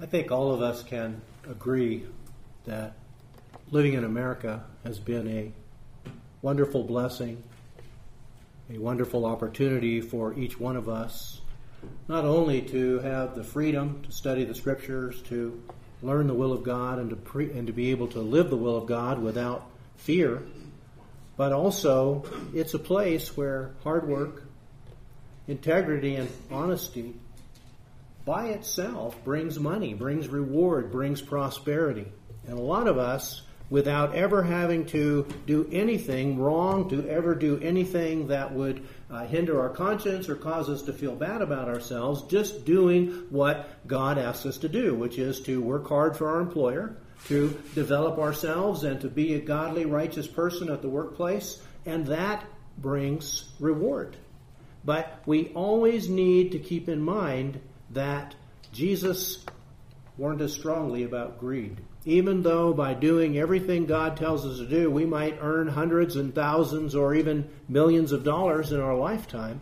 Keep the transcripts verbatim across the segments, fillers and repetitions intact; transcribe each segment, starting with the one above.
I think all of us can agree that living in America has been a wonderful blessing, a wonderful opportunity for each one of us, not only to have the freedom to study the Scriptures, to learn the will of God, and to pre- and to be able to live the will of God without fear, but also it's a place where hard work, integrity, and honesty by itself brings money, brings reward, brings prosperity. And a lot of us, without ever having to do anything wrong, to ever do anything that would uh, hinder our conscience or cause us to feel bad about ourselves, just doing what God asks us to do, which is to work hard for our employer, to develop ourselves, and to be a godly, righteous person at the workplace, and that brings reward. But we always need to keep in mind that Jesus warned us strongly about greed. Even though by doing everything God tells us to do, we might earn hundreds and thousands or even millions of dollars in our lifetime,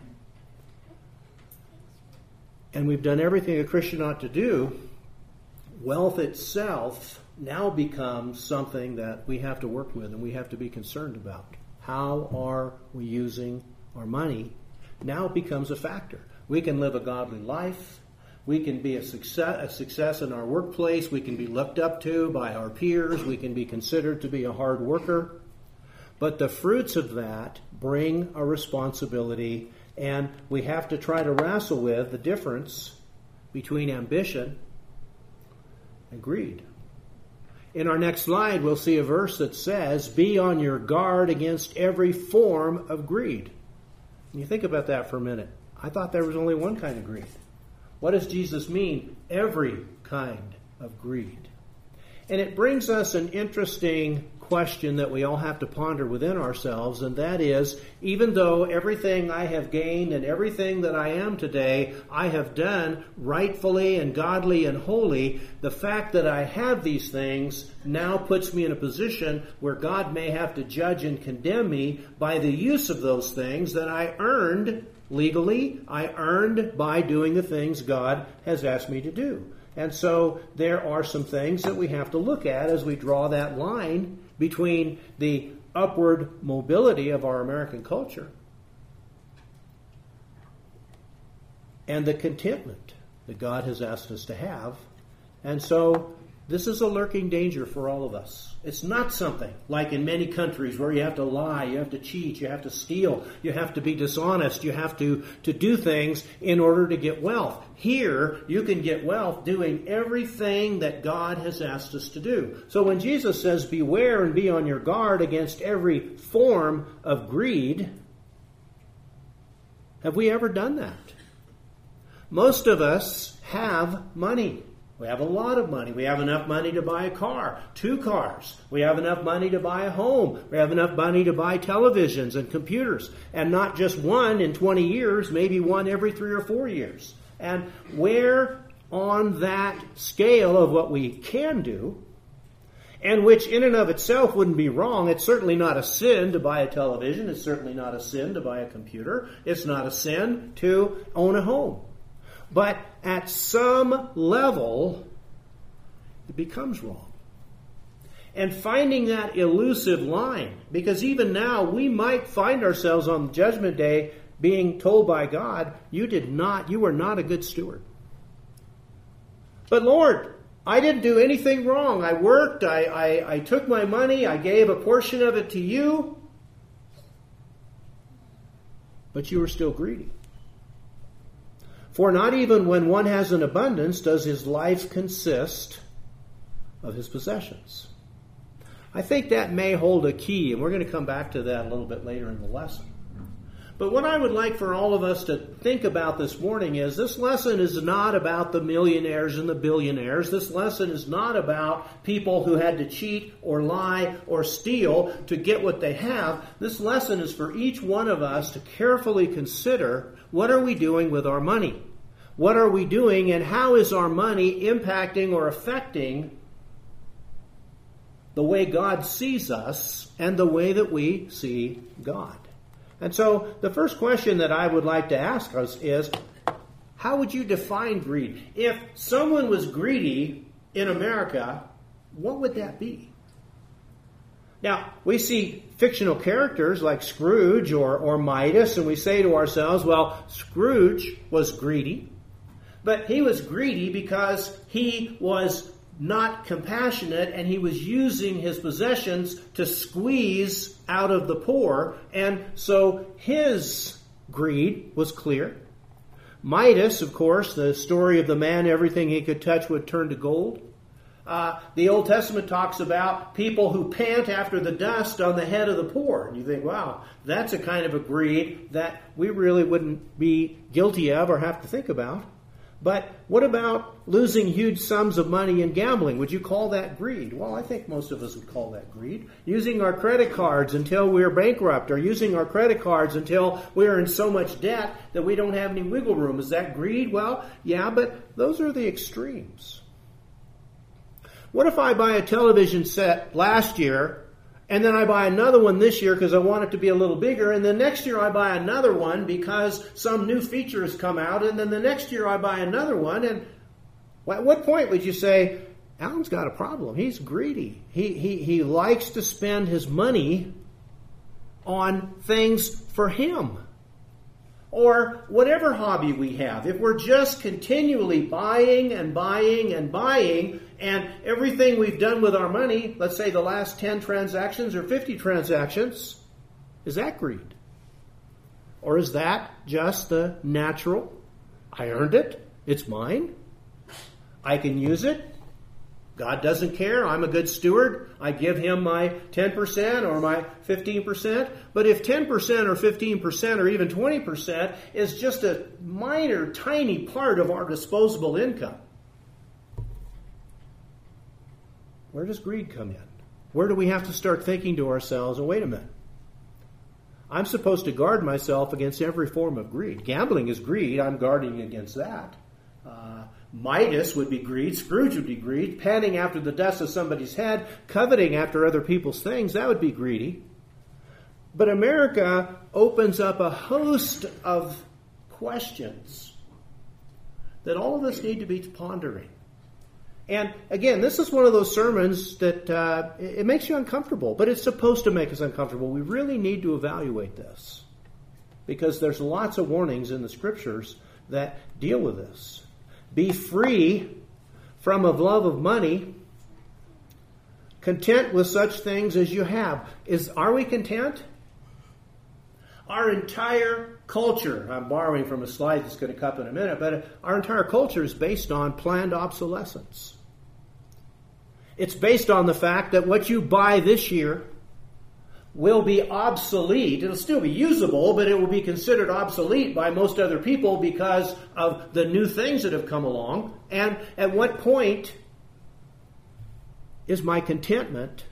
and we've done everything a Christian ought to do, wealth itself now becomes something that we have to work with and we have to be concerned about. How are we using our money? Now it becomes a factor. We can live a godly life. We can be a success, a success in our workplace. We can be looked up to by our peers. We can be considered to be a hard worker. But the fruits of that bring a responsibility, and we have to try to wrestle with the difference between ambition and greed. In our next slide, we'll see a verse that says, "Be on your guard against every form of greed." And you think about that for a minute. I thought there was only one kind of greed. What does Jesus mean? Every kind of greed. And it brings us an interesting question that we all have to ponder within ourselves, and that is, even though everything I have gained and everything that I am today, I have done rightfully and godly and holy, the fact that I have these things now puts me in a position where God may have to judge and condemn me by the use of those things that I earned legally, I earned by doing the things God has asked me to do. And so there are some things that we have to look at as we draw that line between the upward mobility of our American culture and the contentment that God has asked us to have. And so this is a lurking danger for all of us. It's not something like in many countries where you have to lie, you have to cheat, you have to steal, you have to be dishonest, you have to, to do things in order to get wealth. Here, you can get wealth doing everything that God has asked us to do. So when Jesus says, beware and be on your guard against every form of greed, have we ever done that? Most of us have money. We have a lot of money. We have enough money to buy a car, two cars. We have enough money to buy a home. We have enough money to buy televisions and computers. And not just one in twenty years, maybe one every three or four years. And where on that scale of what we can do, and which in and of itself wouldn't be wrong, it's certainly not a sin to buy a television. It's certainly not a sin to buy a computer. It's not a sin to own a home. But at some level, it becomes wrong. And finding that elusive line, because even now we might find ourselves on Judgment Day being told by God, you did not, you were not a good steward. But Lord, I didn't do anything wrong. I worked, I, I, I took my money, I gave a portion of it to you, but you were still greedy. For not even when one has an abundance does his life consist of his possessions. I think that may hold a key, and we're going to come back to that a little bit later in the lesson. But what I would like for all of us to think about this morning is this lesson is not about the millionaires and the billionaires. This lesson is not about people who had to cheat or lie or steal to get what they have. This lesson is for each one of us to carefully consider, what are we doing with our money? What are we doing, and how is our money impacting or affecting the way God sees us and the way that we see God? And so the first question that I would like to ask us is, How would you define greed? If someone was greedy in America, what would that be? Now, we see fictional characters like Scrooge or, or Midas, and we say to ourselves, well, Scrooge was greedy, but he was greedy because he was not compassionate and he was using his possessions to squeeze out of the poor, and so his greed was clear. Midas, of course, the story of the man, everything he could touch would turn to gold. Uh, the Old Testament talks about people who pant after the dust on the head of the poor. And you think, wow, that's a kind of a greed that we really wouldn't be guilty of or have to think about. But what about losing huge sums of money in gambling? Would you call that greed? Well, I think most of us would call that greed. Using our credit cards until we're bankrupt, or using our credit cards until we're in so much debt that we don't have any wiggle room. Is that greed? Well, yeah, but those are the extremes. What if I buy a television set last year, and then I buy another one this year because I want it to be a little bigger, and then next year I buy another one because some new feature has come out, and then the next year I buy another one, and at what point would you say, Alan's got a problem? He's greedy. He, he, he likes to spend his money on things for him. Or whatever hobby we have, if we're just continually buying and buying and buying, and everything we've done with our money, let's say the last ten transactions or fifty transactions, is that greed? Or is that just the natural, I earned it, it's mine, I can use it, God doesn't care, I'm a good steward, I give him my ten percent or my fifteen percent. But if ten percent or fifteen percent or even twenty percent is just a minor, tiny part of our disposable income, where does greed come in? Where do we have to start thinking to ourselves, oh, wait a minute, I'm supposed to guard myself against every form of greed. Gambling is greed, I'm guarding against that. Uh, Midas would be greed, Scrooge would be greed, panting after the dust of somebody's head, coveting after other people's things, that would be greedy. But America opens up a host of questions that all of us need to be pondering. And again, this is one of those sermons that uh, it makes you uncomfortable, but it's supposed to make us uncomfortable. We really need to evaluate this because there's lots of warnings in the Scriptures that deal with this. Be free from a love of money, content with such things as you have. Is Are we content? Our entire culture, I'm borrowing from a slide that's going to come up in a minute, but our entire culture is based on planned obsolescence. It's based on the fact that what you buy this year will be obsolete. It'll still be usable, but it will be considered obsolete by most other people because of the new things that have come along. And at what point is my contentment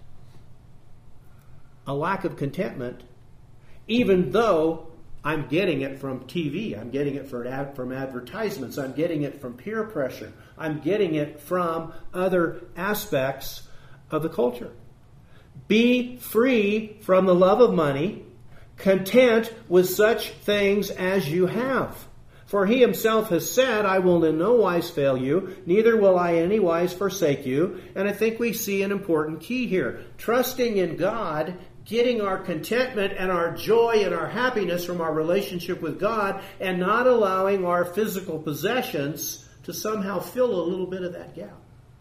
a lack of contentment, even though I'm getting it from T V, I'm getting it from advertisements, I'm getting it from peer pressure, I'm getting it from other aspects of the culture? Be free from the love of money, content with such things as you have. For he himself has said, I will in no wise fail you, neither will I in any wise forsake you. And I think we see an important key here. Trusting in God, getting our contentment and our joy and our happiness from our relationship with God, and not allowing our physical possessions to somehow fill a little bit of that gap.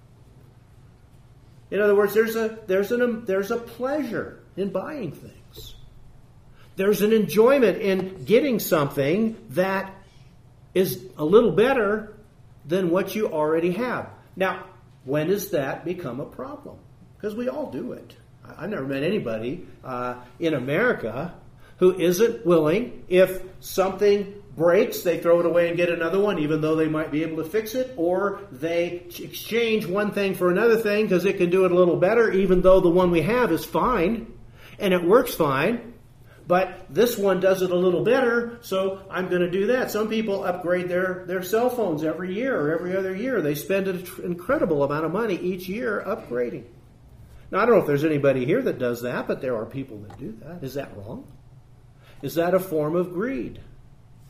In other words, there's a there's an there's a pleasure in buying things. There's an enjoyment in getting something that is a little better than what you already have. Now, when does that become a problem? Because we all do it. I've never met anybody uh, in America who isn't willing, if something breaks, they throw it away and get another one, even though they might be able to fix it, or they exchange one thing for another thing because it can do it a little better, even though the one we have is fine, and it works fine, but this one does it a little better, so I'm going to do that. Some people upgrade their, their cell phones every year or every other year. They spend an incredible amount of money each year upgrading. Now, I don't know if there's anybody here that does that, but there are people that do that. Is that wrong? Is that a form of greed?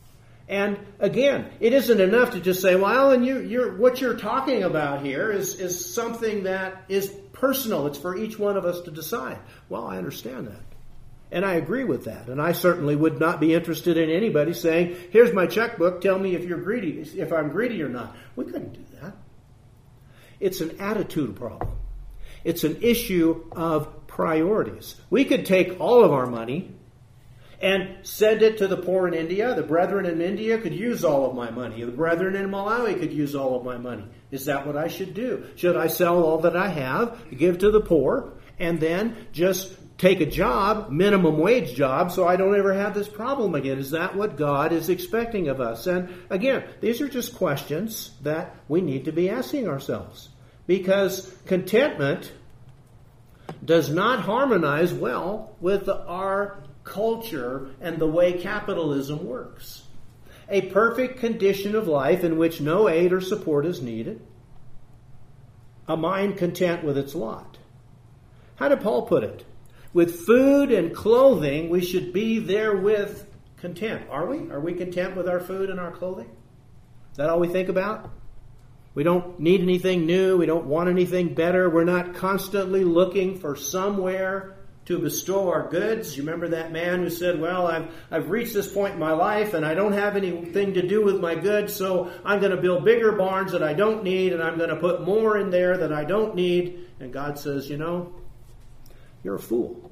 And again, it isn't enough to just say, well, and you, you're, what you're talking about here is, is something that is personal. It's for each one of us to decide. Well, I understand that. And I agree with that. And I certainly would not be interested in anybody saying, here's my checkbook, tell me if you're greedy, if I'm greedy or not. We couldn't do that. It's an attitude problem. It's an issue of priorities. We could take all of our money and send it to the poor in India. The brethren in India could use all of my money. The brethren in Malawi could use all of my money. Is that what I should do? Should I sell all that I have, give to the poor, and then just take a job, minimum wage job, so I don't ever have this problem again? Is that what God is expecting of us? And again, these are just questions that we need to be asking ourselves. Because contentment does not harmonize well with our culture and the way capitalism works. A perfect condition of life in which no aid or support is needed. A mind content with its lot. How did Paul put it? With food and clothing, we should be therewith content. Are we? Are we content with our food and our clothing? Is that all we think about? We don't need anything new. We don't want anything better. We're not constantly looking for somewhere to bestow our goods. You remember that man who said, well, I've, I've reached this point in my life and I don't have anything to do with my goods, so I'm going to build bigger barns that I don't need and I'm going to put more in there that I don't need. And God says, you know, you're a fool.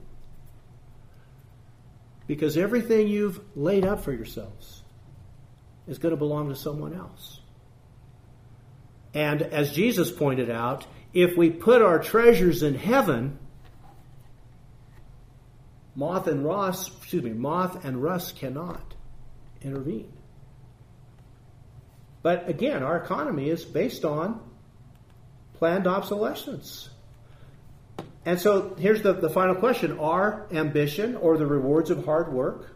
Because everything you've laid up for yourselves is going to belong to someone else. And as Jesus pointed out, if we put our treasures in heaven, moth and rust, excuse me, moth and rust cannot intervene. But again, our economy is based on planned obsolescence. And so here's the, the final question. Are ambition or the rewards of hard work,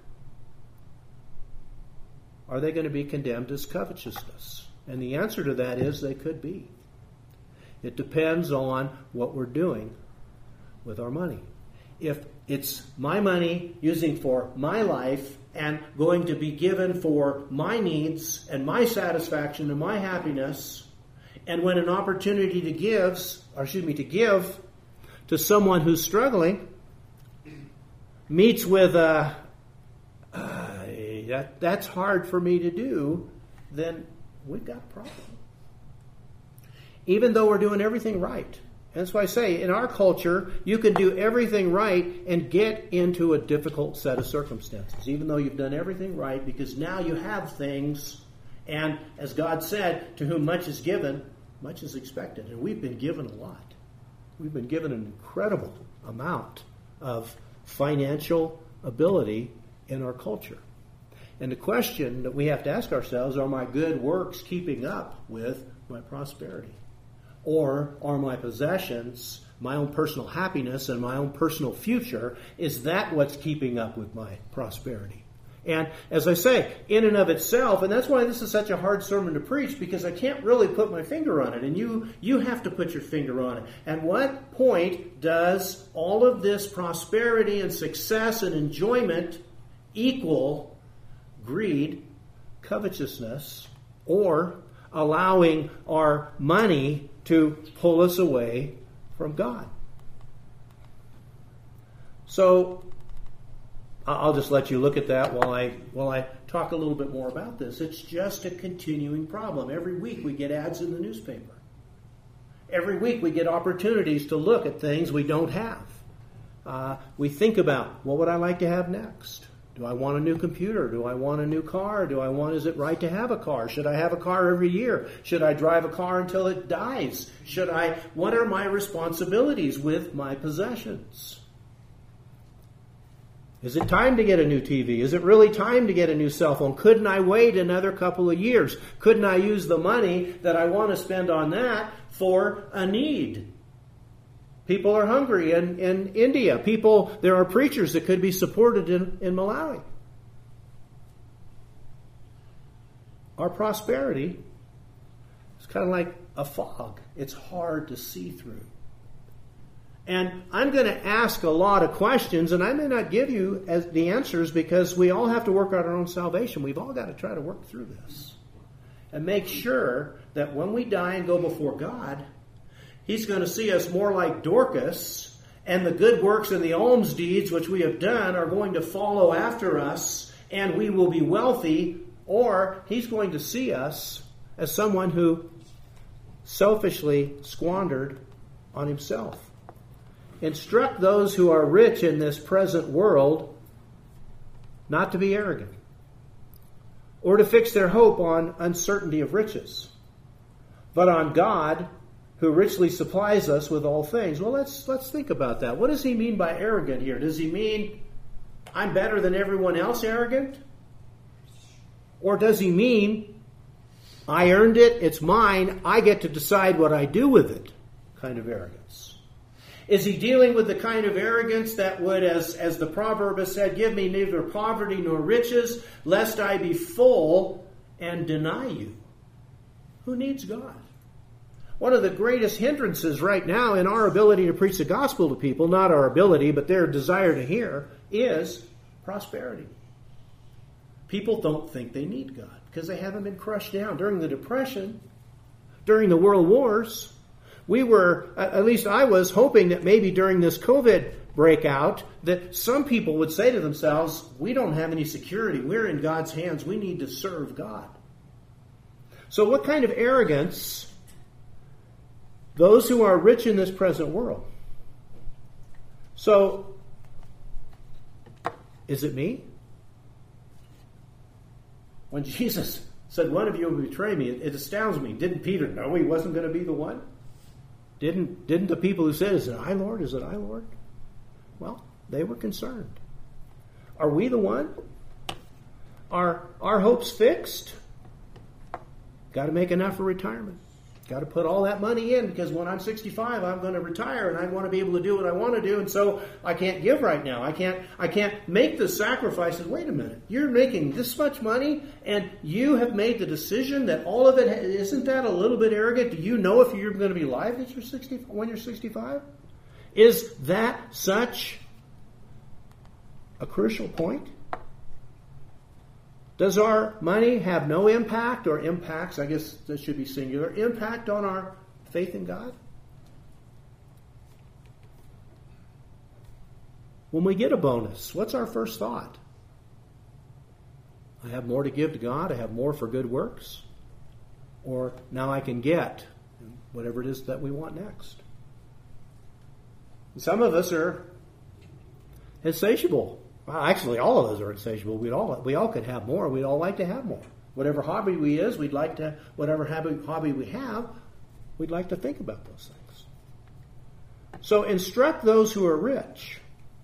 are they going to be condemned as covetousness? And the answer to that is they could be. It depends on what we're doing with our money. If it's my money using for my life and going to be given for my needs and my satisfaction and my happiness, and when an opportunity to give, or excuse me, to give to someone who's struggling meets with a, uh, that, that's hard for me to do, then we've got a problem. Even though we're doing everything right. That's why I say, in our culture, you can do everything right and get into a difficult set of circumstances, even though you've done everything right, because now you have things, and as God said, to whom much is given, much is expected. And we've been given a lot. We've been given an incredible amount of financial ability in our culture. And the question that we have to ask ourselves, are my good works keeping up with my prosperity? Or are my possessions, my own personal happiness and my own personal future, is that what's keeping up with my prosperity? And as I say, in and of itself, and that's why this is such a hard sermon to preach, because I can't really put my finger on it, and you, you have to put your finger on it. At what point does all of this prosperity and success and enjoyment equal greed, covetousness, or allowing our money to pull us away from God? So I'll just let you look at that while I while I talk a little bit more about this. It's just a continuing problem. Every week we get ads in the newspaper. Every week we get opportunities to look at things we don't have. Uh, we think about, what would I like to have next? Do I want a new computer? Do I want a new car? Do I want, is it right to have a car? Should I have a car every year? Should I drive a car until it dies? Should I, what are my responsibilities with my possessions? Is it time to get a new T V? Is it really time to get a new cell phone? Couldn't I wait another couple of years? Couldn't I use the money that I want to spend on that for a need? People are hungry in, in India. People, there are preachers that could be supported in, in Malawi. Our prosperity is kind of like a fog. It's hard to see through. And I'm going to ask a lot of questions, and I may not give you as the answers because we all have to work out our own salvation. We've all got to try to work through this and make sure that when we die and go before God, He's going to see us more like Dorcas, and the good works and the alms deeds which we have done are going to follow after us, and we will be wealthy, or He's going to see us as someone who selfishly squandered on himself. Instruct those who are rich in this present world not to be arrogant, or to fix their hope on uncertainty of riches, but on God, who richly supplies us with all things. Well, let's let's think about that. What does he mean by arrogant here? Does he mean I'm better than everyone else arrogant? Or does he mean I earned it, it's mine, I get to decide what I do with it kind of arrogance? Is he dealing with the kind of arrogance that would, as, as the proverb has said, give me neither poverty nor riches, lest I be full and deny you? Who needs God? One of the greatest hindrances right now in our ability to preach the gospel to people, not our ability, but their desire to hear, is prosperity. People don't think they need God because they haven't been crushed down. During the Depression, during the World Wars, we were, at least I was, hoping that maybe during this COVID breakout that some people would say to themselves, we don't have any security. We're in God's hands. We need to serve God. So what kind of arrogance? Those who are rich in this present world. So, is it me? When Jesus said, one of you will betray me, it, it astounds me. Didn't Peter know he wasn't going to be the one? Didn't, didn't the people who said, is it I, Lord? Is it I, Lord? Well, they were concerned. Are we the one? Are our hopes fixed? Got to make enough for retirement. Got to put all that money in because when I'm sixty-five, I'm going to retire and I want to be able to do what I want to do, and so I can't give right now. I can't. I can't make the sacrifices. Wait a minute, you're making this much money, and you have made the decision that all of it isn't that a little bit arrogant? Do you know if you're going to be alive at your sixty when you're sixty-five? Is that such a crucial point? Does our money have no impact or impacts, I guess this should be singular, impact on our faith in God? When we get a bonus, what's our first thought? I have more to give to God, I have more for good works, or now I can get whatever it is that we want next. And some of us are insatiable. Well, actually, all of us are insatiable. We all we all could have more. We'd all like to have more. Whatever hobby we is, we'd like to. Whatever hobby hobby we have, we'd like to think about those things. So instruct those who are rich.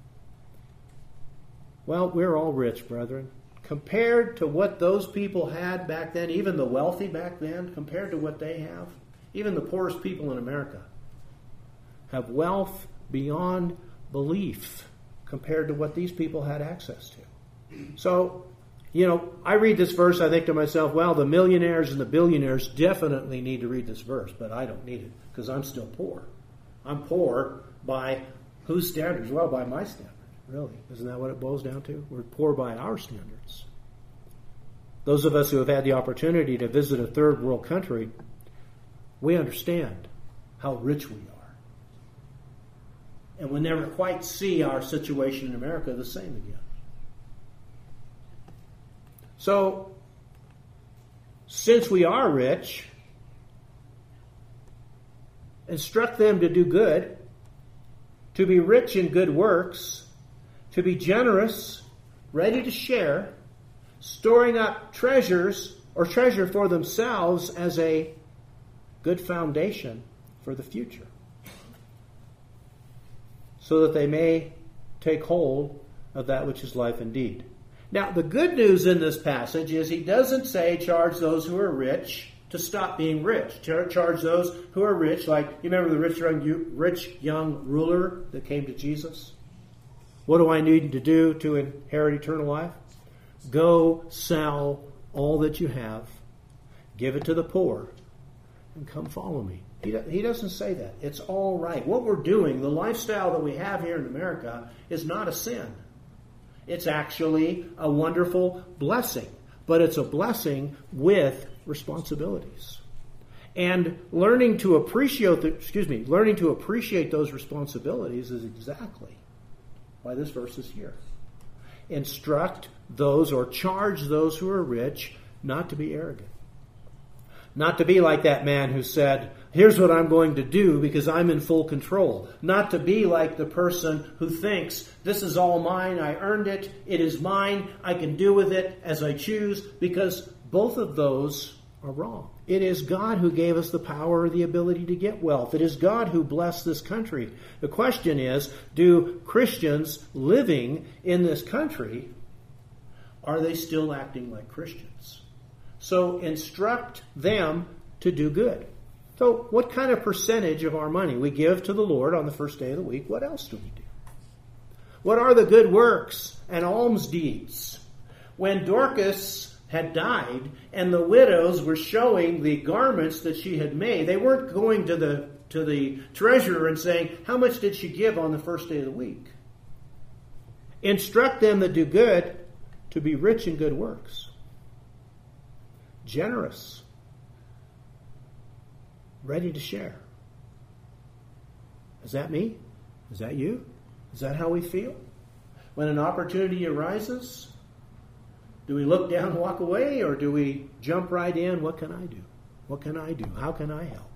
Well, we're all rich, brethren. Compared to what those people had back then, even the wealthy back then, compared to what they have, even the poorest people in America have wealth beyond belief compared to what these people had access to. So, you know, I read this verse, I think to myself, well, the millionaires and the billionaires definitely need to read this verse, but I don't need it because I'm still poor. I'm poor by whose standards? Well, by my standards, really. Isn't that what it boils down to? We're poor by our standards. Those of us who have had the opportunity to visit a third world country, we understand how rich we are. And we'll never quite see our situation in America the same again. So, since we are rich, instruct them to do good, to be rich in good works, to be generous, ready to share, storing up treasures or treasure for themselves as a good foundation for the future, so that they may take hold of that which is life indeed. Now, the good news in this passage is he doesn't say charge those who are rich to stop being rich. Charge those who are rich, like, you remember the rich young, rich young ruler that came to Jesus? What do I need to do to inherit eternal life? Go sell all that you have, give it to the poor, and come follow me. He, he doesn't say that. It's all right. What we're doing, the lifestyle that we have here in America, is not a sin. It's actually a wonderful blessing. But it's a blessing with responsibilities. And learning to appreciate, the, excuse me, learning to appreciate those responsibilities is exactly why this verse is here. Instruct those or charge those who are rich not to be arrogant. Not to be like that man who said, here's what I'm going to do because I'm in full control. Not to be like the person who thinks, this is all mine, I earned it, it is mine, I can do with it as I choose, because both of those are wrong. It is God who gave us the power or the ability to get wealth. It is God who blessed this country. The question is, do Christians living in this country, are they still acting like Christians? So instruct them to do good. So what kind of percentage of our money we give to the Lord on the first day of the week? What else do we do? What are the good works and alms deeds? When Dorcas had died and the widows were showing the garments that she had made, they weren't going to the to the treasurer and saying, how much did she give on the first day of the week? Instruct them that do good to be rich in good works. Generous. Ready to share. Is that me? Is that you? Is that how we feel? When an opportunity arises, do we look down and walk away, or do we jump right in? What can I do? What can I do? How can I help?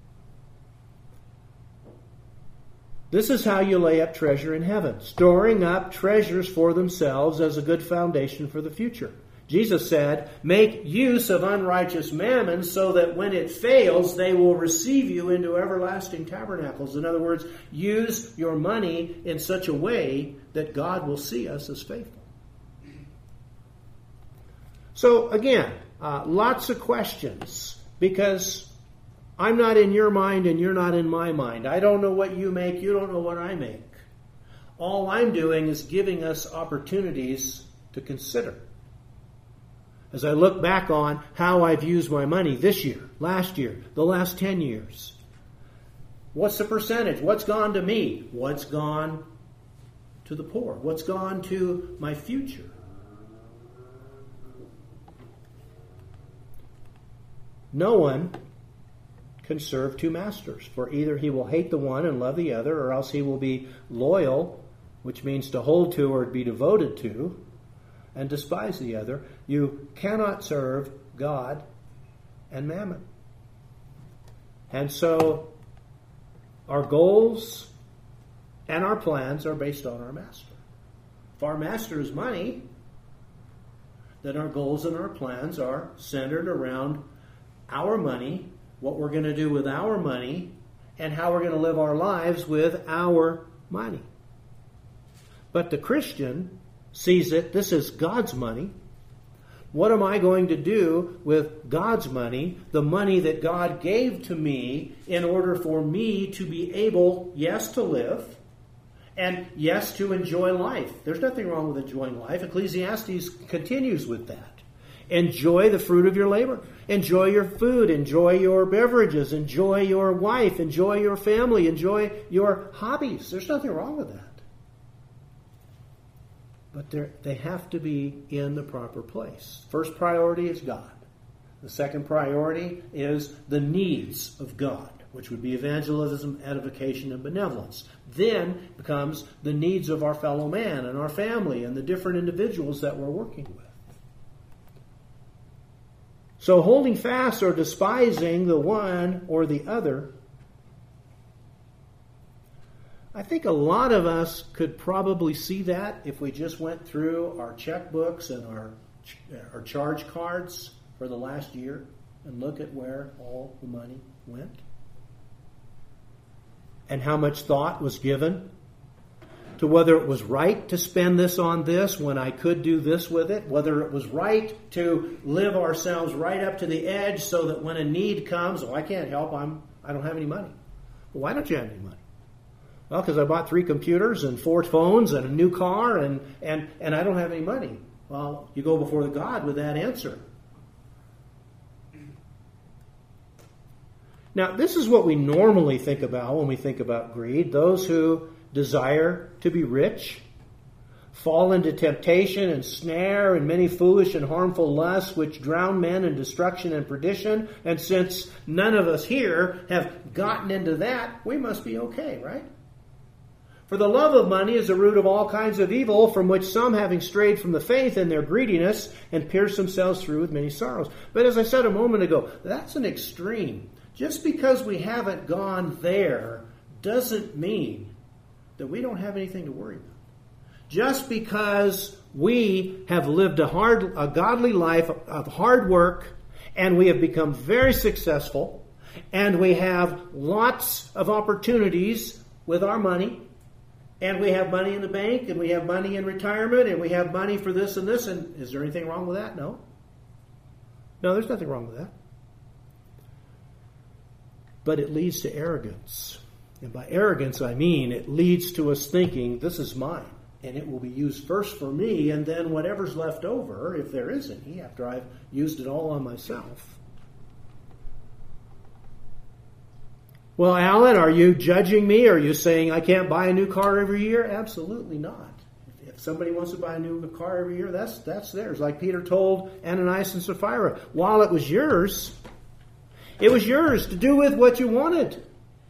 This is how you lay up treasure in heaven, storing up treasures for themselves as a good foundation for the future. Jesus said, make use of unrighteous mammon so that when it fails, they will receive you into everlasting tabernacles. In other words, use your money in such a way that God will see us as faithful. So again, uh, lots of questions, because I'm not in your mind and you're not in my mind. I don't know what you make, you don't know what I make. All I'm doing is giving us opportunities to consider. As I look back on how I've used my money this year, last year, the last ten years. What's the percentage? What's gone to me? What's gone to the poor? What's gone to my future? No one can serve two masters, for either he will hate the one and love the other, or else he will be loyal, which means to hold to or be devoted to, and despise the other. You cannot serve God and mammon. And so our goals and our plans are based on our master. If our master is money, then our goals and our plans are centered around our money, what we're going to do with our money, and how we're going to live our lives with our money. But the Christian sees it, this is God's money. What am I going to do with God's money, the money that God gave to me in order for me to be able, yes, to live, and yes, to enjoy life? There's nothing wrong with enjoying life. Ecclesiastes continues with that. Enjoy the fruit of your labor. Enjoy your food. Enjoy your beverages. Enjoy your wife. Enjoy your family. Enjoy your hobbies. There's nothing wrong with that. But they have to be in the proper place. First priority is God. The second priority is the needs of God, which would be evangelism, edification, and benevolence. Then becomes the needs of our fellow man and our family and the different individuals that we're working with. So holding fast or despising the one or the other, I think a lot of us could probably see that if we just went through our checkbooks and our, our charge cards for the last year and look at where all the money went and how much thought was given to whether it was right to spend this on this when I could do this with it, whether it was right to live ourselves right up to the edge so that when a need comes, oh, I can't help, I'm, I don't have any money. Well, why don't you have any money? Well, because I bought three computers and four phones and a new car and, and, and I don't have any money. Well, you go before the God with that answer. Now, this is what we normally think about when we think about greed. Those who desire to be rich fall into temptation and snare and many foolish and harmful lusts which drown men in destruction and perdition. And since none of us here have gotten into that, we must be okay, right? For the love of money is the root of all kinds of evil, from which some, having strayed from the faith in their greediness, and pierced themselves through with many sorrows. But as I said a moment ago, that's an extreme. Just because we haven't gone there doesn't mean that we don't have anything to worry about. Just because we have lived a hard, a godly life of hard work, and we have become very successful, and we have lots of opportunities with our money, and we have money in the bank, and we have money in retirement, and we have money for this and this, and is there anything wrong with that? No. No, there's nothing wrong with that. But it leads to arrogance. And by arrogance, I mean it leads to us thinking, this is mine. And it will be used first for me, and then whatever's left over, if there is any, after I've used it all on myself. Well, Alan, are you judging me? Are you saying I can't buy a new car every year? Absolutely not. If somebody wants to buy a new car every year, that's that's theirs. Like Peter told Ananias and Sapphira, while it was yours, it was yours to do with what you wanted.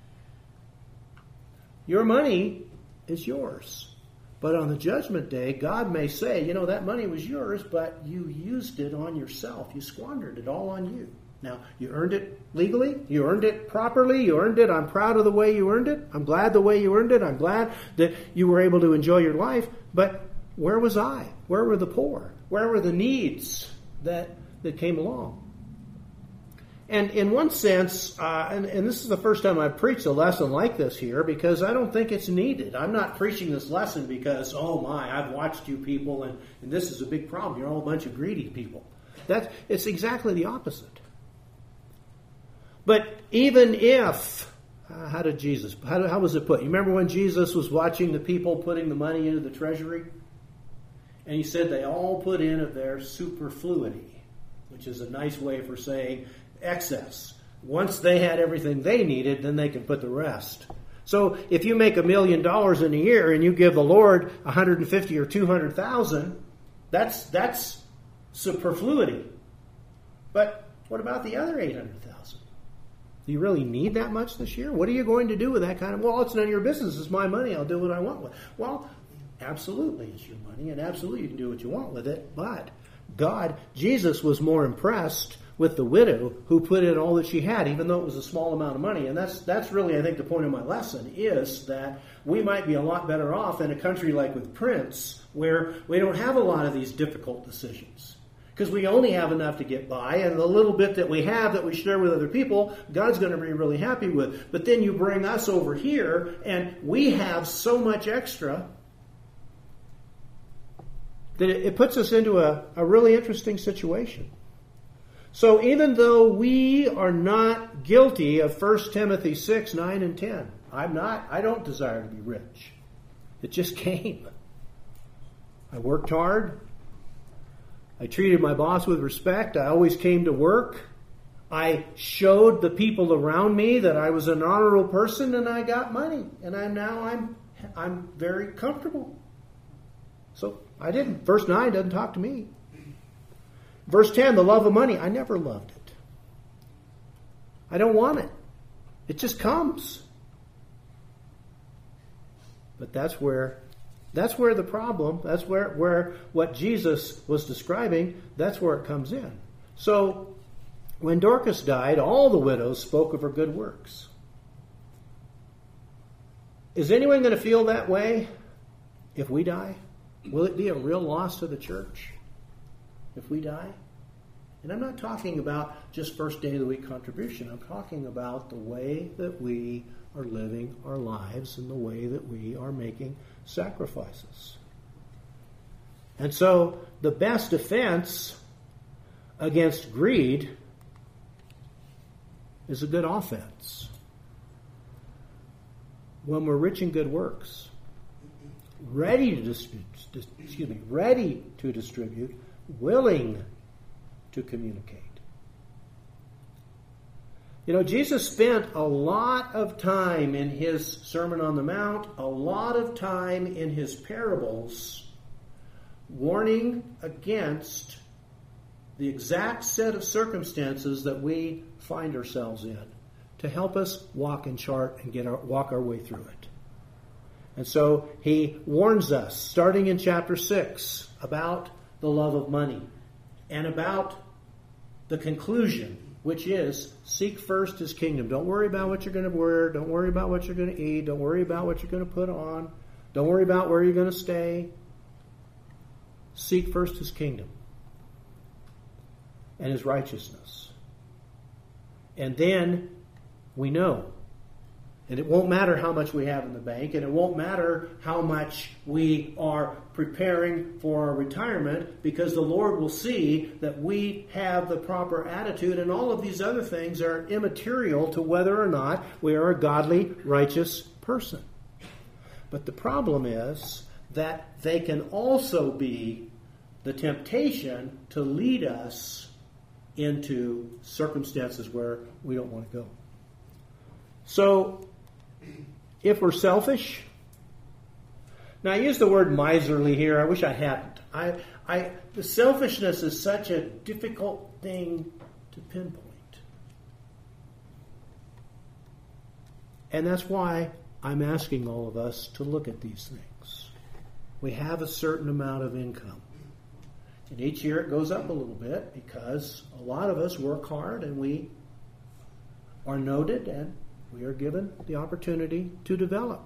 Your money is yours. But on the judgment day, God may say, you know, that money was yours, but you used it on yourself. You squandered it all on you. Now, you earned it legally. You earned it properly. You earned it. I'm proud of the way you earned it. I'm glad the way you earned it. I'm glad that you were able to enjoy your life. But where was I? Where were the poor? Where were the needs that, that came along? And in one sense, uh, and, and this is the first time I've preached a lesson like this here, because I don't think it's needed. I'm not preaching this lesson because, oh my, I've watched you people, and, and this is a big problem. You're all a bunch of greedy people. That, it's exactly the opposite. But even if, uh, how did Jesus, how, how was it put? You remember when Jesus was watching the people putting the money into the treasury? And he said they all put in of their superfluity, which is a nice way for saying excess. Once they had everything they needed, then they can put the rest. So if you make a million dollars in a year and you give the Lord one hundred fifty or two hundred thousand, that's that's superfluity. But what about the other eight hundred thousand? Do you really need that much this year? What are you going to do with that kind of? Well, it's none of your business. It's my money. I'll do what I want with it. Well, absolutely, it's your money, and absolutely you can do what you want with it. But God, Jesus was more impressed with the widow who put in all that she had, even though it was a small amount of money. And that's that's really, I think, the point of my lesson, is that we might be a lot better off in a country like with Prince, where we don't have a lot of these difficult decisions. Because we only have enough to get by, and the little bit that we have that we share with other people, God's going to be really happy with. But then you bring us over here, and we have so much extra that it, it puts us into a, a really interesting situation. So even though we are not guilty of First Timothy six, nine, and ten, I'm not, I don't desire to be rich. It just came. I worked hard. I treated my boss with respect. I always came to work. I showed the people around me that I was an honorable person, and I got money. And I'm now I'm I'm very comfortable. So I didn't. Verse nine doesn't talk to me. Verse ten, the love of money. I never loved it. I don't want it. It just comes. But that's where that's where the problem, that's where, where what Jesus was describing, that's where it comes in. So when Dorcas died, all the widows spoke of her good works. Is anyone going to feel that way if we die? Will it be a real loss to the church if we die? And I'm not talking about just first day of the week contribution. I'm talking about the way that we are living our lives and the way that we are making sacrifices. And so the best defense against greed is a good offense. When we're rich in good works, ready to distribute, excuse me, ready to distribute, willing to communicate. You know, Jesus spent a lot of time in his Sermon on the Mount, a lot of time in his parables, warning against the exact set of circumstances that we find ourselves in, to help us walk and chart and get our, walk our way through it. And so he warns us, starting in chapter six, about the love of money and about the conclusion, which is, seek first his kingdom. Don't worry about what you're going to wear. Don't worry about what you're going to eat. Don't worry about what you're going to put on. Don't worry about where you're going to stay. Seek first his kingdom and his righteousness. And then we know. And it won't matter how much we have in the bank, and it won't matter how much we are preparing for our retirement, because the Lord will see that we have the proper attitude, and all of these other things are immaterial to whether or not we are a godly, righteous person. But the problem is that they can also be the temptation to lead us into circumstances where we don't want to go. So, if we're selfish, now I use the word miserly here. I wish I hadn't. I, I, the selfishness is such a difficult thing to pinpoint. And that's why I'm asking all of us to look at these things. We have a certain amount of income. And each year it goes up a little bit because a lot of us work hard and we are noted and we are given the opportunity to develop.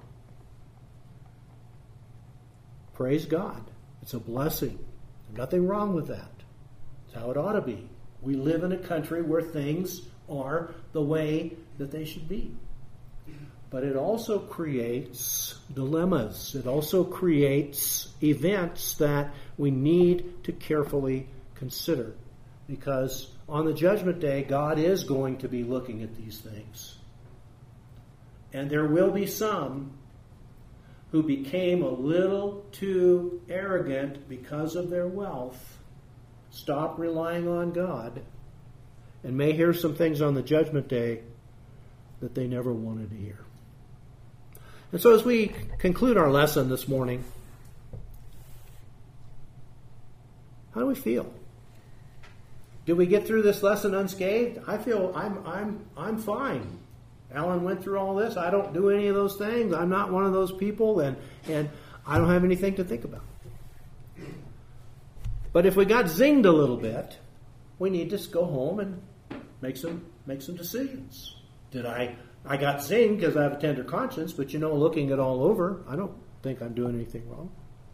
Praise God. It's a blessing. There's nothing wrong with that. It's how it ought to be. We live in a country where things are the way that they should be. But it also creates dilemmas. It also creates events that we need to carefully consider. Because on the judgment day, God is going to be looking at these things. And there will be some who became a little too arrogant because of their wealth, stop relying on God, and may hear some things on the judgment day that they never wanted to hear. And so as we conclude our lesson this morning, how do we feel? Did we get through this lesson unscathed? I feel I'm I'm I'm fine. Alan went through all this. I don't do any of those things. I'm not one of those people, and, and I don't have anything to think about. But if we got zinged a little bit, we need to go home and make some make some decisions. Did I I got zinged because I have a tender conscience, but you know, looking it all over, I don't think I'm doing anything wrong.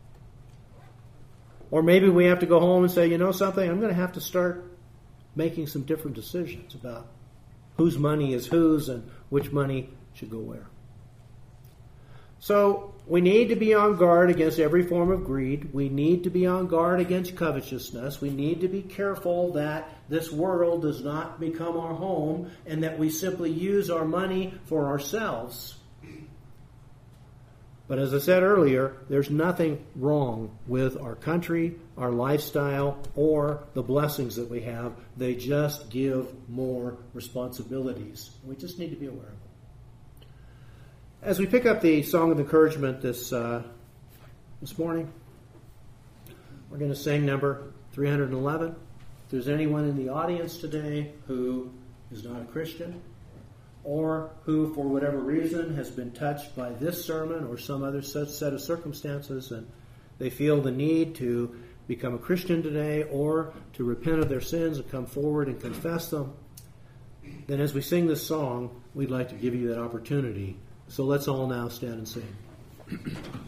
Or maybe we have to go home and say, you know something, I'm going to have to start making some different decisions about whose money is whose and which money should go where. So we need to be on guard against every form of greed. We need to be on guard against covetousness. We need to be careful that this world does not become our home and that we simply use our money for ourselves. But as I said earlier, there's nothing wrong with our country, our lifestyle, or the blessings that we have. They just give more responsibilities. We just need to be aware of them. As we pick up the Song of Encouragement this uh, this morning, we're going to sing number three hundred eleven. If there's anyone in the audience today who is not a Christian, or who, for whatever reason, has been touched by this sermon or some other such set of circumstances, and they feel the need to become a Christian today or to repent of their sins and come forward and confess them, then as we sing this song, we'd like to give you that opportunity. So let's all now stand and sing.